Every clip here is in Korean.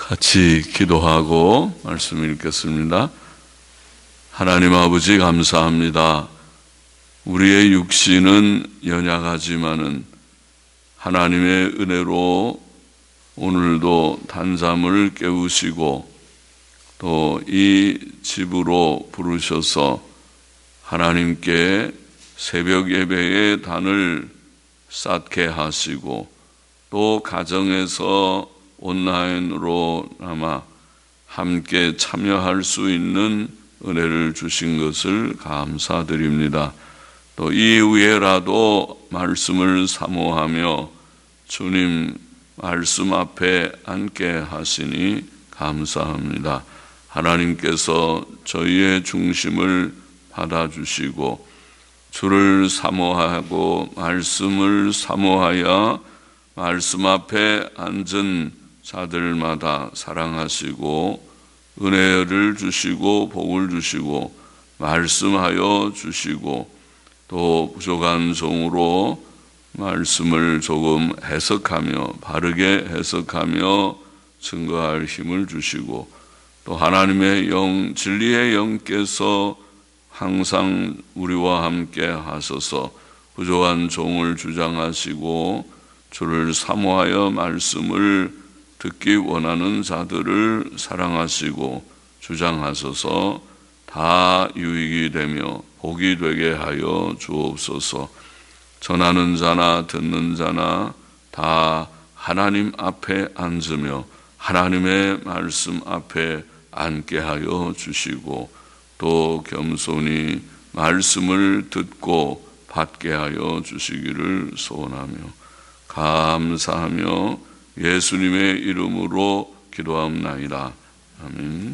같이 기도하고 말씀 읽겠습니다. 하나님 아버지 감사합니다. 우리의 육신은 연약하지만은 하나님의 은혜로 오늘도 단잠을 깨우시고 또 이 집으로 부르셔서 하나님께 새벽 예배의 단을 쌓게 하시고 또 가정에서 온라인으로나마 함께 참여할 수 있는 은혜를 주신 것을 감사드립니다. 또 이후에라도 말씀을 사모하며 주님 말씀 앞에 앉게 하시니 감사합니다. 하나님께서 저희의 중심을 받아주시고 주를 사모하고 말씀을 사모하여 말씀 앞에 앉은 자들마다 사랑하시고 은혜를 주시고 복을 주시고 말씀하여 주시고 또 부족한 종으로 말씀을 조금 해석하며 바르게 해석하며 증거할 힘을 주시고 또 하나님의 영 진리의 영께서 항상 우리와 함께 하셔서 부족한 종을 주장하시고 주를 사모하여 말씀을 듣기 원하는 자들을 사랑하시고 주장하셔서 다 유익이 되며 복이 되게 하여 주옵소서. 전하는 자나 듣는 자나 다 하나님 앞에 앉으며 하나님의 말씀 앞에 앉게 하여 주시고 또 겸손히 말씀을 듣고 받게 하여 주시기를 소원하며 감사하며 예수님의 이름으로 기도합나이다. 아멘.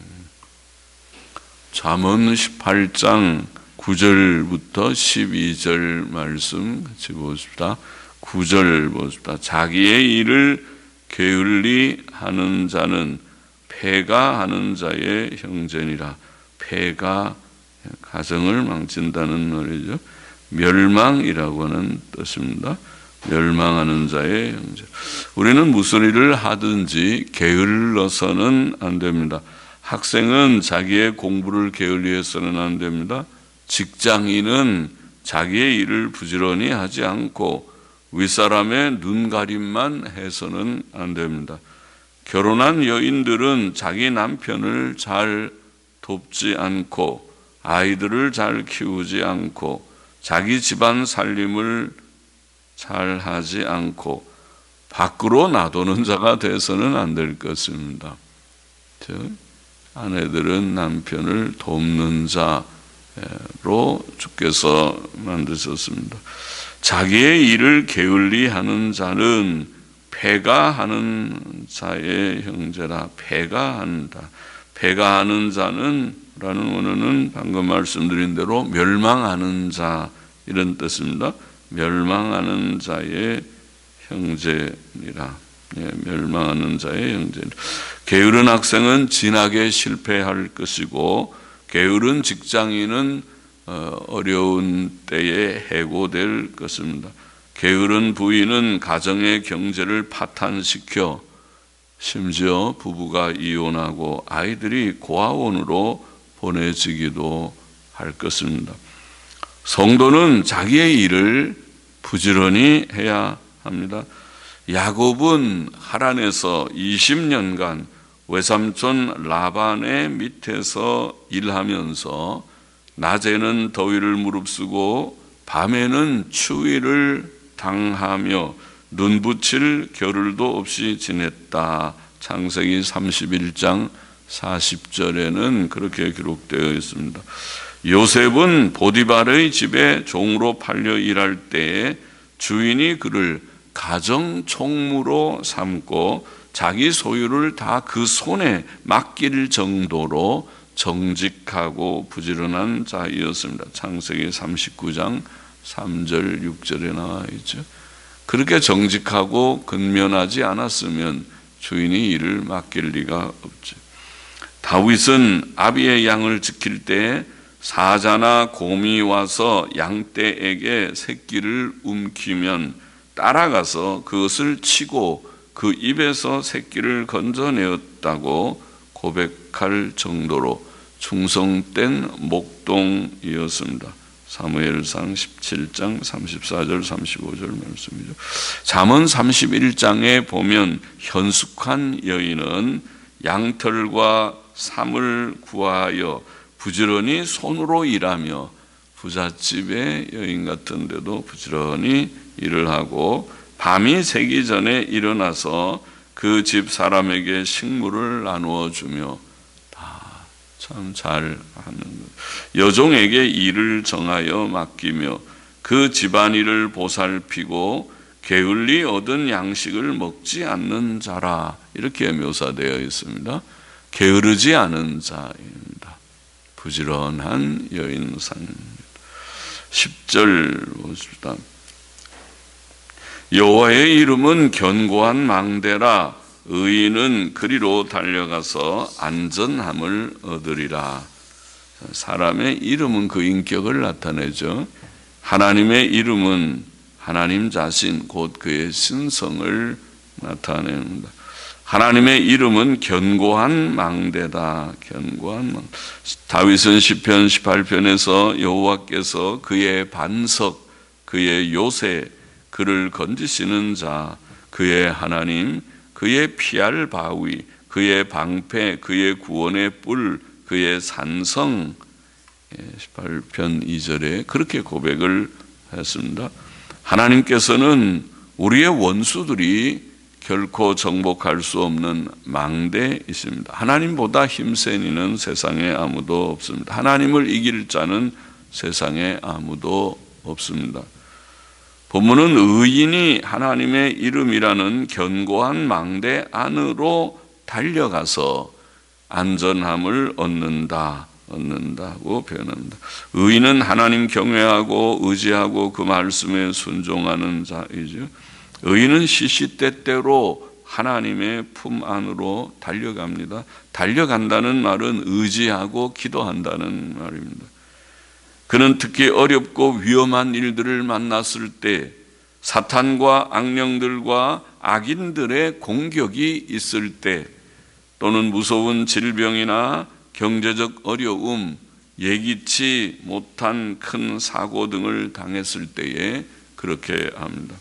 잠언 18장 9절부터 12절 말씀 같이 보십시다. 9절 보십시다. 자기의 일을 게을리 하는 자는 패가하는 자의 형제니라. 패가 가정을 망친다는 말이죠. 멸망이라고 하는 뜻입니다. 멸망하는 자의 형제. 우리는 무슨 일을 하든지 게을러서는 안 됩니다. 학생은 자기의 공부를 게을리해서는 안 됩니다. 직장인은 자기의 일을 부지런히 하지 않고 윗사람의 눈가림만 해서는 안 됩니다. 결혼한 여인들은 자기 남편을 잘 돕지 않고 아이들을 잘 키우지 않고 자기 집안 살림을 잘 하지 않고 밖으로 놔두는 자가 돼서는 안 될 것입니다. 즉 아내들은 남편을 돕는 자로 주께서 만드셨습니다. 자기의 일을 게을리 하는 자는 패가하는 자의 형제라. 패가한다. 패가하는 자는 라는 원어는 방금 말씀드린 대로 멸망하는 자 이런 뜻입니다. 멸망하는 자의 형제니라. 멸망하는 자의 형제니라. 게으른 학생은 진학에 실패할 것이고 게으른 직장인은 어려운 때에 해고될 것입니다. 게으른 부인은 가정의 경제를 파탄시켜 심지어 부부가 이혼하고 아이들이 고아원으로 보내지기도 할 것입니다. 성도는 자기의 일을 부지런히 해야 합니다. 야곱은 하란에서 20년간 외삼촌 라반의 밑에서 일하면서 낮에는 더위를 무릅쓰고 밤에는 추위를 당하며 눈붙일 겨를도 없이 지냈다. 창세기 31장 40절에는 그렇게 기록되어 있습니다. 요셉은 보디발의 집에 종으로 팔려 일할 때에 주인이 그를 가정 총무로 삼고 자기 소유를 다 그 손에 맡길 정도로 정직하고 부지런한 자이었습니다. 창세기 39장 3절 6절에 나와 있죠. 그렇게 정직하고 근면하지 않았으면 주인이 일을 맡길 리가 없죠. 다윗은 아비의 양을 지킬 때에 사자나 곰이 와서 양떼에게 새끼를 움키면 따라가서 그것을 치고 그 입에서 새끼를 건져내었다고 고백할 정도로 충성된 목동이었습니다. 사무엘상 17장 34절 35절 말씀이죠. 잠언 31장에 보면 현숙한 여인은 양털과 삼을 구하여 부지런히 손으로 일하며, 부잣집의 여인 같은데도 부지런히 일을 하고 밤이 새기 전에 일어나서 그 집 사람에게 식물을 나누어 주며, 다 참 잘하는 것. 여종에게 일을 정하여 맡기며 그 집안일을 보살피고 게을리 얻은 양식을 먹지 않는 자라, 이렇게 묘사되어 있습니다. 게으르지 않은 자입니다. 부지런한 여인상입니다. 10절 보십시다. 여호와의 이름은 견고한 망대라, 의인은 그리로 달려가서 안전함을 얻으리라. 사람의 이름은 그 인격을 나타내죠. 하나님의 이름은 하나님 자신, 곧 그의 신성을 나타냅니다. 하나님의 이름은 견고한 망대다. 견고한 망대. 다윗은 시편 18편에서 여호와께서 그의 반석, 그의 요새, 그를 건지시는 자, 그의 하나님, 그의 피할 바위, 그의 방패, 그의 구원의 뿔, 그의 산성, 18편 2절에 그렇게 고백을 했습니다. 하나님께서는 우리의 원수들이 결코 정복할 수 없는 망대이십니다. 하나님보다 힘센 이는 세상에 아무도 없습니다. 하나님을 이길 자는 세상에 아무도 없습니다. 본문은 의인이 하나님의 이름이라는 견고한 망대 안으로 달려가서 안전함을 얻는다고 표현합니다. 의인은 하나님 경외하고 의지하고 그 말씀에 순종하는 자이죠. 의인은 시시때때로 하나님의 품 안으로 달려갑니다. 달려간다는 말은 의지하고 기도한다는 말입니다. 그는 특히 어렵고 위험한 일들을 만났을 때, 사탄과 악령들과 악인들의 공격이 있을 때, 또는 무서운 질병이나 경제적 어려움, 예기치 못한 큰 사고 등을 당했을 때에 그렇게 합니다.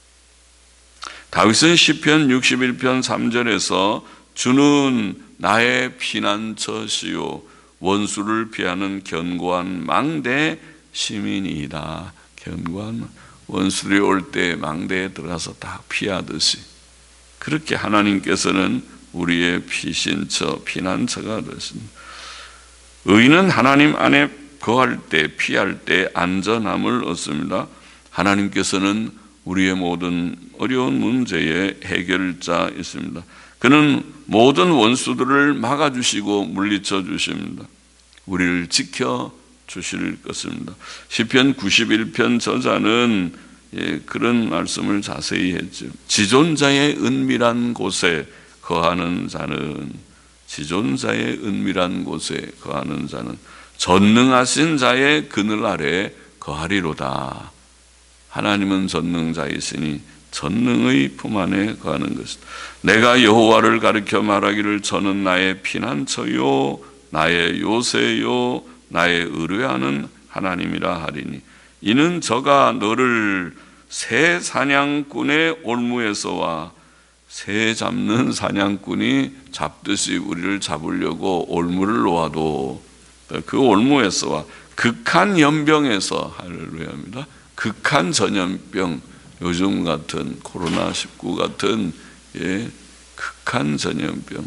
다윗은 시편 61편 3절에서 주는 나의 피난처시요 원수를 피하는 견고한 망대 시민이다. 견고한 원수들이 올 때 망대에 들어가서 다 피하듯이, 그렇게 하나님께서는 우리의 피신처, 피난처가 되십니다. 의인은 하나님 안에 거할 때, 피할 때 안전함을 얻습니다. 하나님께서는 우리의 모든 어려운 문제의 해결자이십니다. 그는 모든 원수들을 막아주시고 물리쳐 주십니다. 우리를 지켜주실 것입니다. 시편 91편 저자는 그런 말씀을 자세히 했죠. 지존자의 은밀한 곳에 거하는 자는, 지존자의 은밀한 곳에 거하는 자는 전능하신 자의 그늘 아래 거하리로다. 하나님은 전능자이시니 전능의 품 안에 거하는 것이다. 내가 여호와를 가리켜 말하기를 저는 나의 피난처요 나의 요새요 나의 의뢰하는 하나님이라 하리니, 이는 저가 너를 새 사냥꾼의 올무에서와, 새 잡는 사냥꾼이 잡듯이 우리를 잡으려고 올무를 놓아도 그 올무에서와 극한 연병에서, 할렐루야입니다. 극한 전염병, 요즘 같은 코로나19 같은 극한 전염병,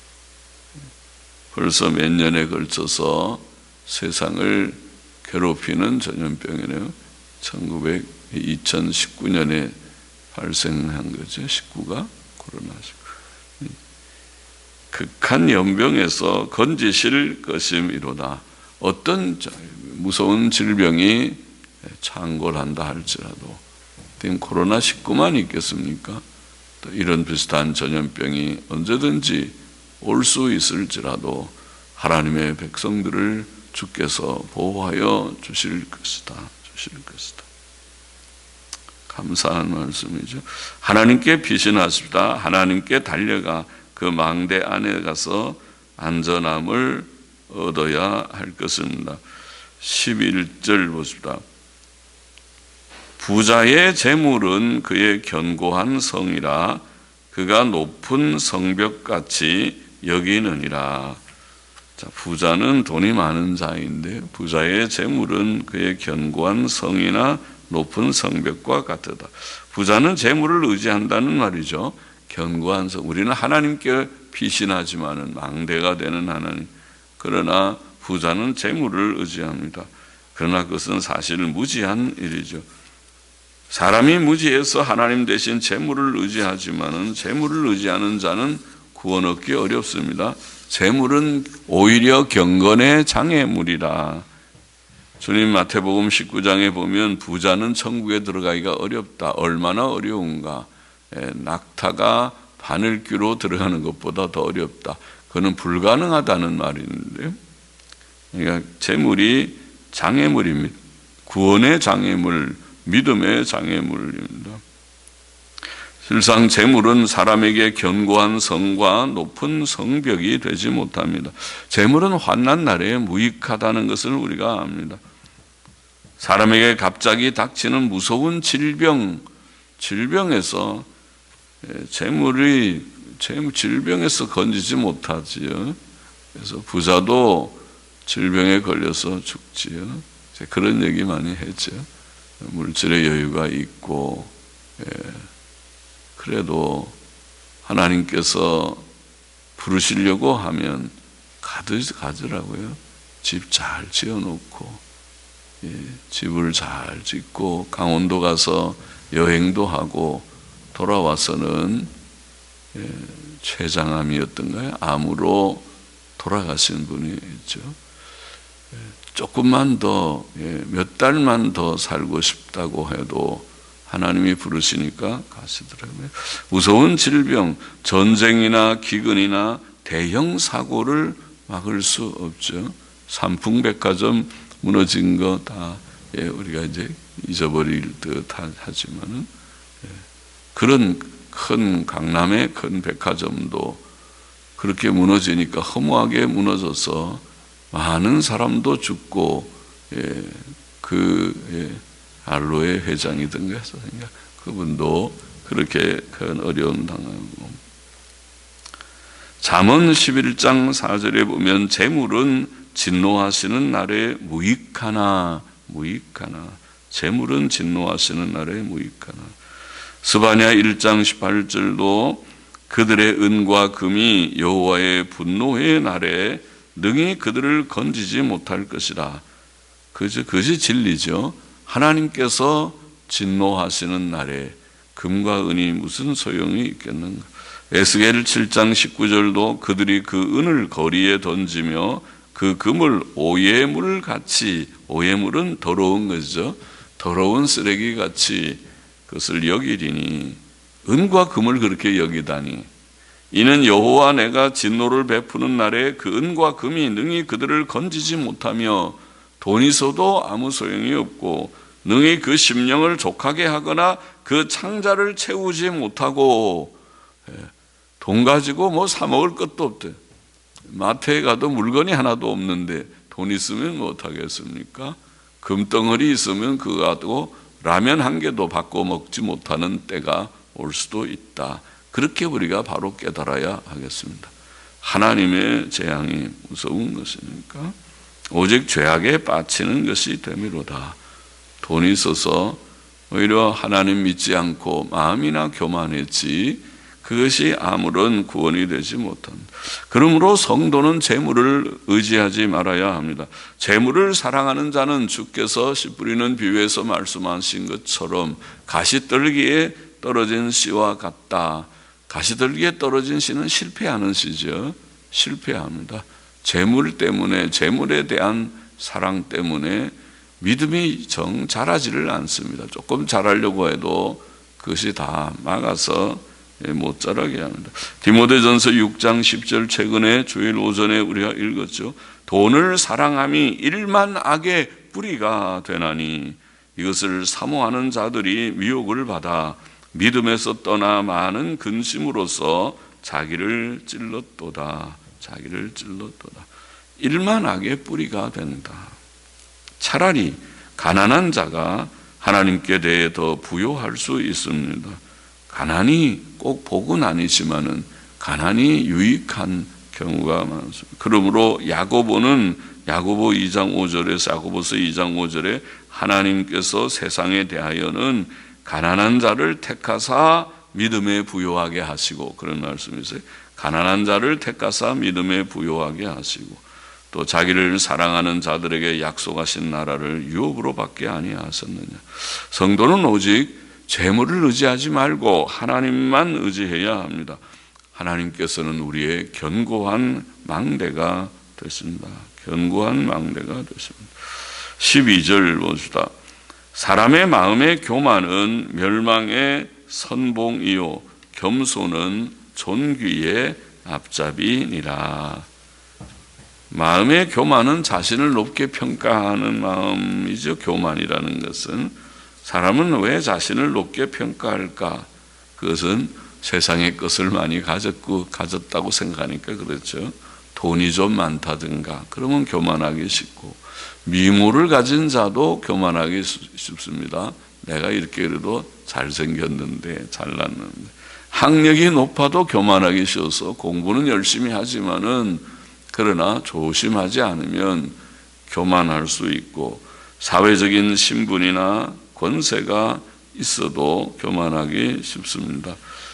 벌써 몇 년에 걸쳐서 세상을 괴롭히는 전염병이네요. 2019년에 발생한 거죠. 19가 코로나19. 극한 연병에서 건지실 것임이로다. 어떤 무서운 질병이 창궐한다 할지라도, 코로나19만 있겠습니까? 또 이런 비슷한 전염병이 언제든지 올 수 있을지라도 하나님의 백성들을 주께서 보호하여 주실 것이다. 감사한 말씀이죠. 하나님께 피신하십시다. 하나님께 달려가 그 망대 안에 가서 안전함을 얻어야 할 것입니다. 11절 보십시다. 부자의 재물은 그의 견고한 성이라 그가 높은 성벽같이 여기느니라. 자, 부자는 돈이 많은 자인데 부자의 재물은 그의 견고한 성이나 높은 성벽과 같으다. 부자는 재물을 의지한다는 말이죠. 견고한 성. 우리는 하나님께 피신하지만은 망대가 되는 하나님. 그러나 부자는 재물을 의지합니다. 그러나 그것은 사실 무지한 일이죠. 사람이 무지해서 하나님 대신 재물을 의지하지만은 재물을 의지하는 자는 구원 얻기 어렵습니다. 재물은 오히려 경건의 장애물이라. 주님 마태복음 19장에 보면 부자는 천국에 들어가기가 어렵다. 얼마나 어려운가. 낙타가 바늘귀로 들어가는 것보다 더 어렵다. 그는 불가능하다는 말인데요. 그러니까 재물이 장애물입니다. 구원의 장애물, 믿음의 장애물입니다. 실상 재물은 사람에게 견고한 성과 높은 성벽이 되지 못합니다. 재물은 환난 날에 무익하다는 것을 우리가 압니다. 사람에게 갑자기 닥치는 무서운 질병에서 질병에서 건지지 못하지요. 그래서 부자도 질병에 걸려서 죽지요. 그런 얘기 많이 했죠. 물질의 여유가 있고, 그래도 하나님께서 부르시려고 하면 가더라고요. 집 잘 지어놓고, 집을 잘 짓고, 강원도 가서 여행도 하고, 돌아와서는 췌장암이었던가요? 암으로 돌아가신 분이 있죠. 조금만 더, 몇 달만 더 살고 싶다고 해도 하나님이 부르시니까 가시더라고요. 무서운 질병, 전쟁이나 기근이나 대형 사고를 막을 수 없죠. 삼풍백화점 무너진 거 다 우리가 이제 잊어버릴 듯 하지만은 그런 큰 강남의 큰 백화점도 그렇게 무너지니까 허무하게 무너져서 많은 사람도 죽고 알로에 회장이든가 해서 그분도 그렇게 큰 어려움 당하고. 잠언 11장 4절에 보면 재물은 진노하시는 날에 무익하나 재물은 진노하시는 날에 무익하나. 스바냐 1장 18절도 그들의 은과 금이 여호와의 분노의 날에 능히 그들을 건지지 못할 것이라. 그것이 진리죠. 하나님께서 진노하시는 날에 금과 은이 무슨 소용이 있겠는가. 에스겔 7장 19절도 그들이 그 은을 거리에 던지며 그 금을 오예물 같이, 오예물은 더러운 것이죠. 더러운 쓰레기 같이 그것을 여기리니, 은과 금을 그렇게 여기다니. 이는 여호와 내가 진노를 베푸는 날에 그 은과 금이 능히 그들을 건지지 못하며 돈이 있어도 아무 소용이 없고 능히 그 심령을 족하게 하거나 그 창자를 채우지 못하고. 돈 가지고 뭐 사 먹을 것도 없대. 마트에 가도 물건이 하나도 없는데 돈 있으면 뭐 어떡하겠습니까? 금덩어리 있으면 그거 가지고 라면 한 개도 바꿔 먹지 못하는 때가 올 수도 있다. 그렇게 우리가 바로 깨달아야 하겠습니다. 하나님의 재앙이 무서운 것이니까 오직 죄악에 빠지는 것이 되미로다. 돈이 있어서 오히려 하나님 믿지 않고 마음이나 교만했지 그것이 아무런 구원이 되지 못합니다. 그러므로 성도는 재물을 의지하지 말아야 합니다. 재물을 사랑하는 자는 주께서 씨 뿌리는 비유에서 말씀하신 것처럼 가시떨기에 떨어진 씨와 같다. 가시떨기에 떨어진 씨는 실패하는 씨죠. 실패합니다. 재물 때문에, 재물에 대한 사랑 때문에 믿음이 정 자라지를 않습니다. 조금 자라려고 해도 그것이 다 막아서 못 자라게 합니다. 디모데전서 6장 10절 최근에 주일 오전에 우리가 읽었죠. 돈을 사랑함이 일만 악의 뿌리가 되나니 이것을 사모하는 자들이 미혹을 받아 믿음에서 떠나 많은 근심으로써 자기를 찔렀도다. 자기를 찔렀도다. 일만 악의 뿌리가 된다. 차라리 가난한 자가 하나님께 대해 더 부요할 수 있습니다. 가난이 꼭 복은 아니지만은 가난이 유익한 경우가 많습니다. 그러므로 야고보는 야고보 2장 5절에서 야고보서 2장 5절에 하나님께서 세상에 대하여는 가난한 자를 택하사 믿음에 부요하게 하시고, 그런 말씀이 있어요. 가난한 자를 택하사 믿음에 부요하게 하시고, 또 자기를 사랑하는 자들에게 약속하신 나라를 유업으로 받게 아니하셨느냐. 성도는 오직 재물을 의지하지 말고 하나님만 의지해야 합니다. 하나님께서는 우리의 견고한 망대가 되십니다. 견고한 망대가 되십니다. 12절 봅시다. 사람의 마음의 교만은 멸망의 선봉이요 겸손은 존귀의 앞잡이니라. 마음의 교만은 자신을 높게 평가하는 마음이죠. 교만이라는 것은 사람은 왜 자신을 높게 평가할까? 그것은 세상의 것을 많이 가졌다고 생각하니까 그렇죠. 돈이 좀 많다든가 그러면 교만하기 쉽고, 미모를 가진 자도 교만하기 쉽습니다. 내가 이렇게 그래도 잘생겼는데 잘났는데. 학력이 높아도 교만하기 쉬워서 공부는 열심히 하지만은 그러나 조심하지 않으면 교만할 수 있고, 사회적인 신분이나 권세가 있어도 교만하기 쉽습니다.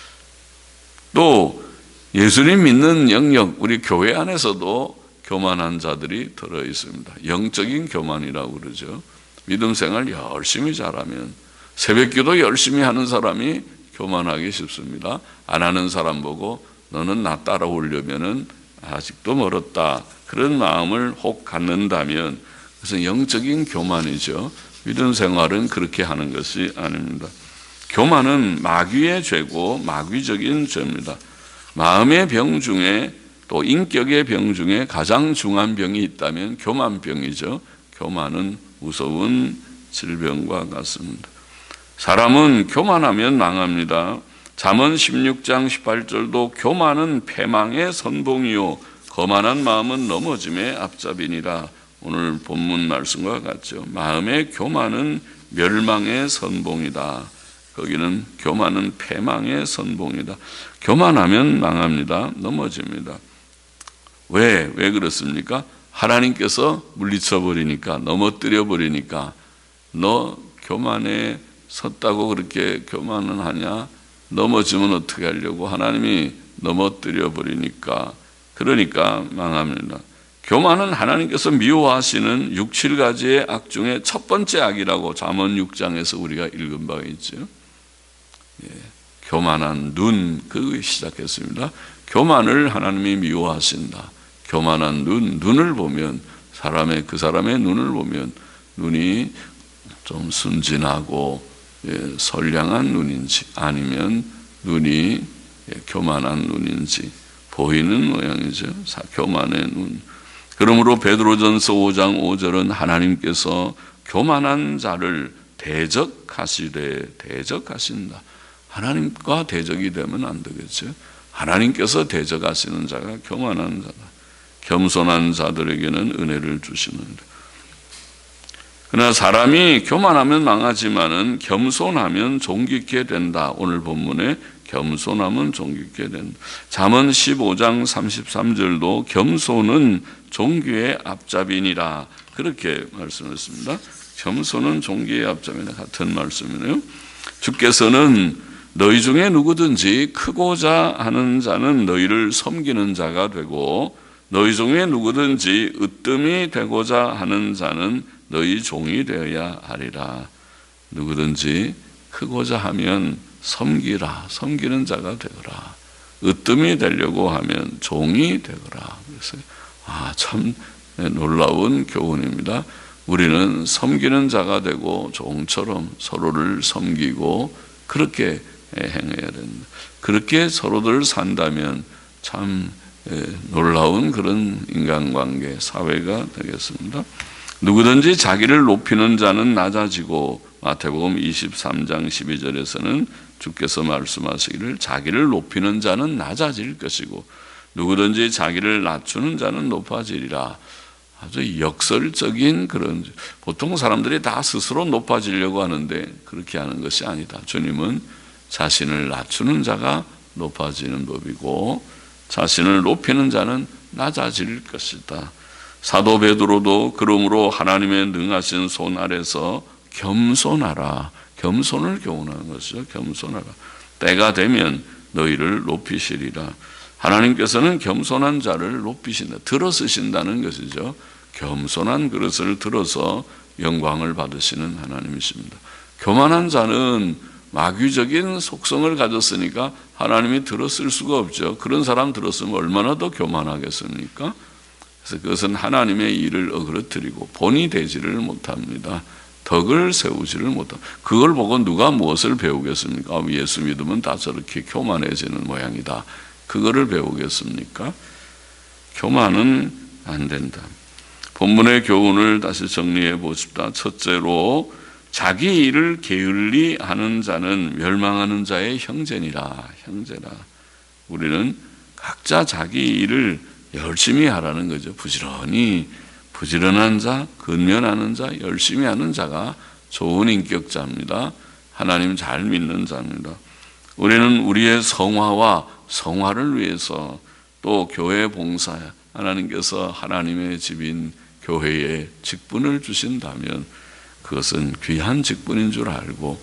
또 예수님 믿는 영역, 우리 교회 안에서도 교만한 자들이 들어 있습니다. 영적인 교만이라고 그러죠. 믿음 생활 열심히 잘하면, 새벽기도 열심히 하는 사람이 교만하기 쉽습니다. 안 하는 사람 보고 너는 나 따라오려면은 아직도 멀었다, 그런 마음을 혹 갖는다면 그것은 영적인 교만이죠. 믿음 생활은 그렇게 하는 것이 아닙니다. 교만은 마귀의 죄고 마귀적인 죄입니다. 마음의 병 중에 또 인격의 병 중에 가장 중한 병이 있다면 교만병이죠. 교만은 무서운 질병과 같습니다. 사람은 교만하면 망합니다. 잠언 16장 18절도 교만은 패망의 선봉이요 거만한 마음은 넘어짐의 앞잡이니라. 오늘 본문 말씀과 같죠. 마음의 교만은 멸망의 선봉이다. 거기는 교만은 패망의 선봉이다. 교만하면 망합니다. 넘어집니다. 왜 그렇습니까? 하나님께서 물리쳐 버리니까, 넘어뜨려 버리니까. 너 교만에 섰다고 그렇게 교만은 하냐? 넘어지면 어떻게 하려고? 하나님이 넘어뜨려 버리니까. 그러니까 망합니다. 교만은 하나님께서 미워하시는 6, 7가지의 악 중에 첫 번째 악이라고 잠언 6장에서 우리가 읽은 바가 있죠. 예, 교만한 눈, 그 시작했습니다. 교만을 하나님이 미워하신다. 교만한 눈을 보면, 그 사람의 눈을 보면 눈이 좀 순진하고 선량한 눈인지, 아니면 눈이 교만한 눈인지 보이는 모양이죠. 교만의 눈. 그러므로 베드로전서 5장 5절은 하나님께서 교만한 자를 대적하신다. 하나님과 대적이 되면 안 되겠죠. 하나님께서 대적하시는 자가 교만한 자다. 겸손한 자들에게는 은혜를 주시는데. 그러나 사람이 교만하면 망하지만은 겸손하면 존귀케 된다. 오늘 본문에 겸손하면 존귀케 된다. 잠언 15장 33절도 겸손은 존귀의 앞잡이니라. 그렇게 말씀했습니다. 겸손은 존귀의 앞잡이나 같은 말씀이네요. 주께서는 너희 중에 누구든지 크고자 하는 자는 너희를 섬기는 자가 되고, 너희 중에 누구든지 으뜸이 되고자 하는 자는 너희 종이 되어야 하리라. 누구든지 크고자 하면 섬기라. 섬기는 자가 되거라. 으뜸이 되려고 하면 종이 되거라. 그래서 참 놀라운 교훈입니다. 우리는 섬기는 자가 되고 종처럼 서로를 섬기고 그렇게 행해야 된다. 그렇게 서로들 산다면 참 놀라운 그런 인간관계, 사회가 되겠습니다. 누구든지 자기를 높이는 자는 낮아지고, 마태복음 23장 12절에서는 주께서 말씀하시기를 자기를 높이는 자는 낮아질 것이고 누구든지 자기를 낮추는 자는 높아지리라. 아주 역설적인 그런, 보통 사람들이 다 스스로 높아지려고 하는데 그렇게 하는 것이 아니다. 주님은 자신을 낮추는 자가 높아지는 법이고 자신을 높이는 자는 낮아질 것이다. 사도 베드로도 그러므로 하나님의 능하신 손 아래서 겸손하라. 겸손을 교훈하는 것이죠. 겸손하라. 때가 되면 너희를 높이시리라. 하나님께서는 겸손한 자를 높이신다. 들어 쓰신다는 것이죠. 겸손한 그릇을 들어서 영광을 받으시는 하나님이십니다. 교만한 자는 마귀적인 속성을 가졌으니까 하나님이 들었을 수가 없죠. 그런 사람 들었으면 얼마나 더 교만하겠습니까? 그래서 그것은 하나님의 일을 어그러뜨리고 본이 되지를 못합니다. 덕을 세우지를 못합니다. 그걸 보고 누가 무엇을 배우겠습니까? 예수 믿으면 다 저렇게 교만해지는 모양이다. 그거를 배우겠습니까? 교만은 안 된다. 본문의 교훈을 다시 정리해 보십시다. 첫째로 자기 일을 게을리 하는 자는 멸망하는 자의 형제니라. 형제라. 우리는 각자 자기 일을 열심히 하라는 거죠. 부지런한 자, 근면하는 자, 열심히 하는 자가 좋은 인격자입니다. 하나님 잘 믿는 자입니다. 우리는 우리의 성화를 위해서 또 교회 봉사, 하나님께서 하나님의 집인 교회에 직분을 주신다면 그것은 귀한 직분인 줄 알고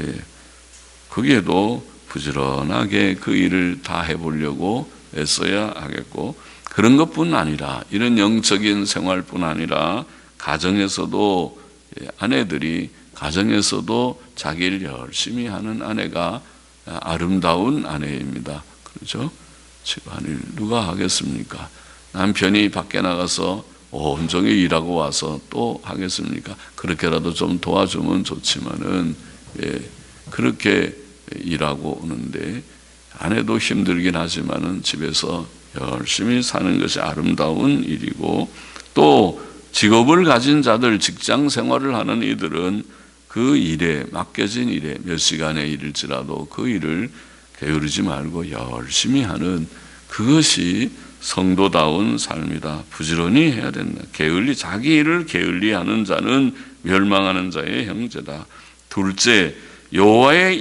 거기에도 부지런하게 그 일을 다 해보려고 애써야 하겠고, 그런 것뿐 아니라 이런 영적인 생활뿐 아니라 가정에서도 아내들이 가정에서도 자기를 열심히 하는 아내가 아름다운 아내입니다. 그렇죠? 집안일 누가 하겠습니까? 남편이 밖에 나가서 온종일 일하고 와서 또 하겠습니까? 그렇게라도 좀 도와주면 좋지만은 그렇게 일하고 오는데 아내도 힘들긴 하지만은 집에서 열심히 사는 것이 아름다운 일이고, 또 직업을 가진 자들, 직장 생활을 하는 이들은 그 일에 맡겨진 일에 몇 시간의 일일지라도 그 일을 게으르지 말고 열심히 하는 그것이 성도다운 삶이다. 부지런히 해야 된다. 자기 일을 게을리하는 자는 멸망하는 자의 형제다. 둘째, 여호와의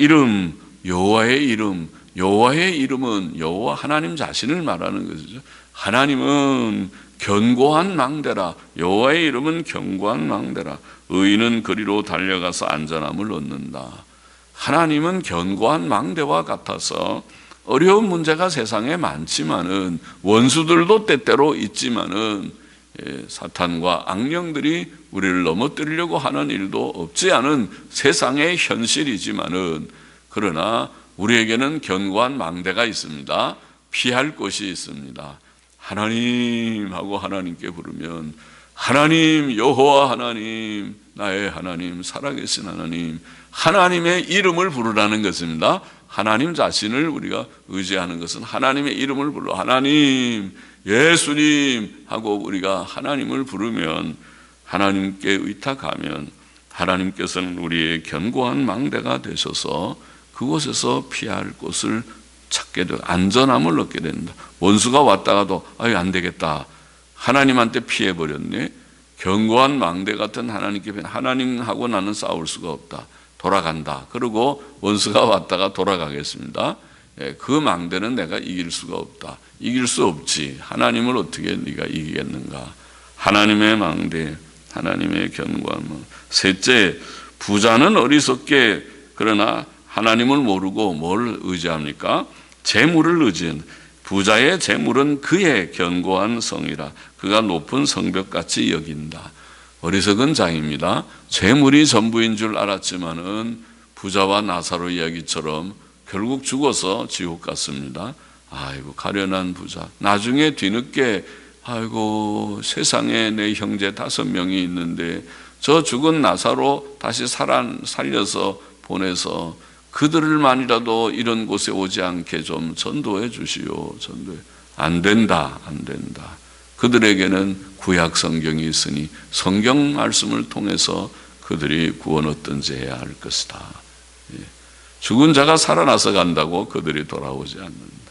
이름은 여호와 하나님 자신을 말하는 것이죠. 하나님은 견고한 망대라. 여호와의 이름은 견고한 망대라. 의인은 그리로 달려가서 안전함을 얻는다. 하나님은 견고한 망대와 같아서 어려운 문제가 세상에 많지만은 원수들도 때때로 있지만은 사탄과 악령들이 우리를 넘어뜨리려고 하는 일도 없지 않은 세상의 현실이지만은, 그러나 우리에게는 견고한 망대가 있습니다. 피할 곳이 있습니다. 하나님 하고 하나님께 부르면 하나님, 여호와 하나님, 나의 하나님, 살아계신 하나님, 하나님의 이름을 부르라는 것입니다. 하나님 자신을 우리가 의지하는 것은 하나님의 이름을 불러 하나님, 예수님 하고 우리가 하나님을 부르면, 하나님께 의탁하면 하나님께서는 우리의 견고한 망대가 되셔서 그곳에서 피할 곳을 찾게 되고 안전함을 얻게 된다. 원수가 왔다가도 안 되겠다, 하나님한테 피해버렸네. 견고한 망대 같은 하나님께 하나님하고 나는 싸울 수가 없다, 돌아간다. 그리고 원수가 왔다가 돌아가겠습니다. 그 망대는 내가 이길 수가 없다. 이길 수 없지. 하나님을 어떻게 네가 이기겠는가. 하나님의 망대, 하나님의 견고한 망대. 셋째, 부자는 어리석게 그러나 하나님을 모르고 뭘 의지합니까? 재물을 의지한다. 부자의 재물은 그의 견고한 성이라 그가 높은 성벽같이 여긴다. 어리석은 자입니다. 재물이 전부인 줄 알았지만은 부자와 나사로 이야기처럼 결국 죽어서 지옥 갔습니다. 아이고 가련한 부자. 나중에 뒤늦게 세상에 내 형제 5명이 있는데 저 죽은 나사로 다시 살려서 보내서 그들만이라도 이런 곳에 오지 않게 좀 전도해 주시오. 안 된다. 그들에게는 구약 성경이 있으니 성경 말씀을 통해서 그들이 구원 얻든지 해야 할 것이다. 죽은 자가 살아나서 간다고 그들이 돌아오지 않는다.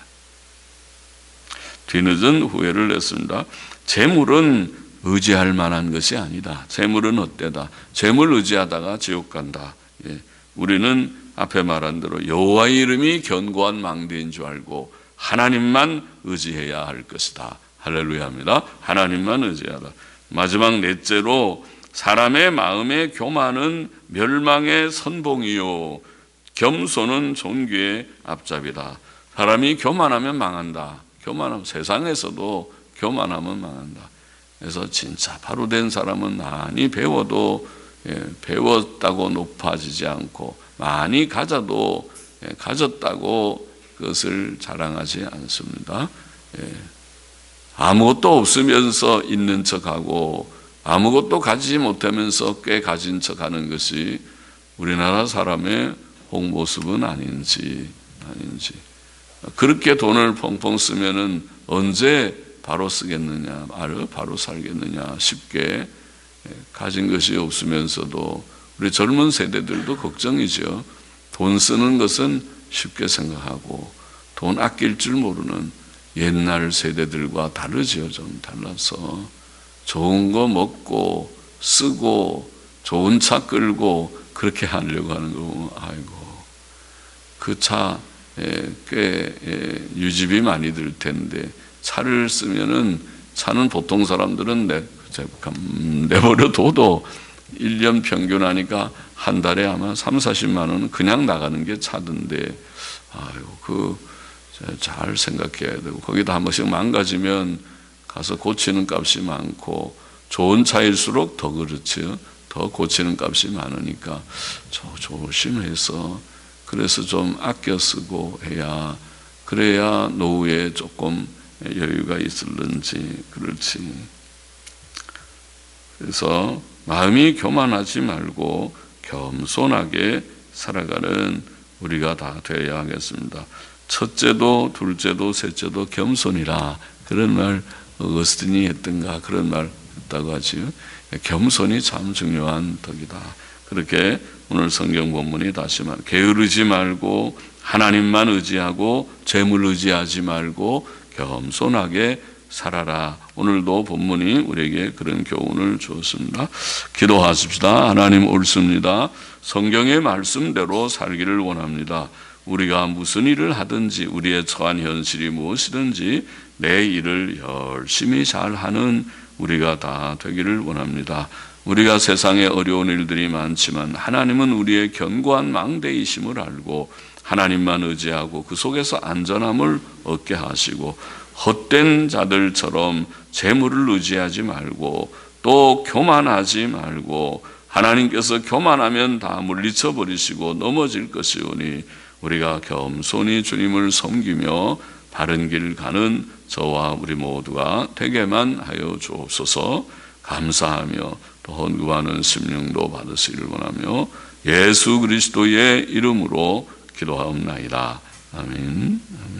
뒤늦은 후회를 냈습니다. 재물은 의지할 만한 것이 아니다. 재물은 헛되다. 재물 의지하다가 지옥 간다. 우리는 앞에 말한 대로 여호와의 이름이 견고한 망대인 줄 알고 하나님만 의지해야 할 것이다. 할렐루야입니다. 하나님만 의지하라. 마지막 넷째로 사람의 마음의 교만은 멸망의 선봉이요 겸손은 존귀의 앞잡이다. 사람이 교만하면 망한다. 교만하면 세상에서도 교만하면 망한다. 그래서 진짜 바로 된 사람은 많이 배워도 배웠다고 높아지지 않고 많이 가져도 가졌다고 그것을 자랑하지 않습니다. 아무것도 없으면서 있는 척하고 아무것도 가지지 못하면서 꽤 가진 척하는 것이 우리나라 사람의 홍모습은 아닌지 그렇게 돈을 펑펑 쓰면은 언제 바로 쓰겠느냐, 바로 살겠느냐 쉽게 가진 것이 없으면서도 우리 젊은 세대들도 걱정이죠. 돈 쓰는 것은 쉽게 생각하고 돈 아낄 줄 모르는 옛날 세대들과 다르죠. 좀 달라서 좋은 거 먹고 쓰고 좋은 차 끌고 그렇게 하려고 하는 거 보면 아이고 그 차 꽤 유지비 많이 들 텐데 차를 쓰면은 차는 보통 사람들은 내버려 둬도 1년 평균 하니까 한 달에 아마 30-40만 원은 그냥 나가는 게 차던데 아유 잘 생각해야 되고 거기다 한 번씩 망가지면 가서 고치는 값이 많고 좋은 차일수록 더 그렇죠. 더 고치는 값이 많으니까 조심해서 그래서 좀 아껴 쓰고 해야 그래야 노후에 조금 여유가 있을는지 그렇지. 그래서 마음이 교만하지 말고 겸손하게 살아가는 우리가 다 되어야 하겠습니다. 첫째도 둘째도 셋째도 겸손이라 그런 말 어거스틴이 했던가 그런 말 했다고 하지요. 겸손이 참 중요한 덕이다. 그렇게 오늘 성경 본문이 다시 말 게으르지 말고 하나님만 의지하고 재물 의지하지 말고 겸손하게 살아라. 오늘도 본문이 우리에게 그런 교훈을 주었습니다. 기도하십시다. 하나님 옳습니다. 성경의 말씀대로 살기를 원합니다. 우리가 무슨 일을 하든지 우리의 처한 현실이 무엇이든지 내 일을 열심히 잘하는 우리가 다 되기를 원합니다. 우리가 세상에 어려운 일들이 많지만 하나님은 우리의 견고한 망대이심을 알고 하나님만 의지하고 그 속에서 안전함을 얻게 하시고 헛된 자들처럼 재물을 의지하지 말고 또 교만하지 말고 하나님께서 교만하면 다 물리쳐 버리시고 넘어질 것이오니 우리가 겸손히 주님을 섬기며 바른 길 가는 저와 우리 모두가 되게만 하여 주옵소서. 감사하며 또 헌금하는 심령도 받으시기를 원하며 예수 그리스도의 이름으로 기도하옵나이다. 아멘.